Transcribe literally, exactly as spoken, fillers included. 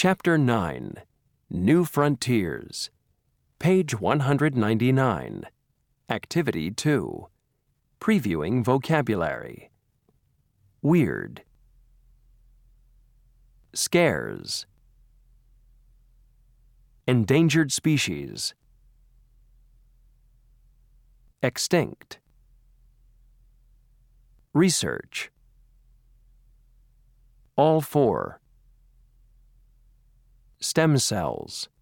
Chapter nine, New Frontiers. Page one hundred ninety-nine. Activity two. Previewing vocabulary. Weird. Scares. Endangered species. Extinct. Research. All four. Stem cells.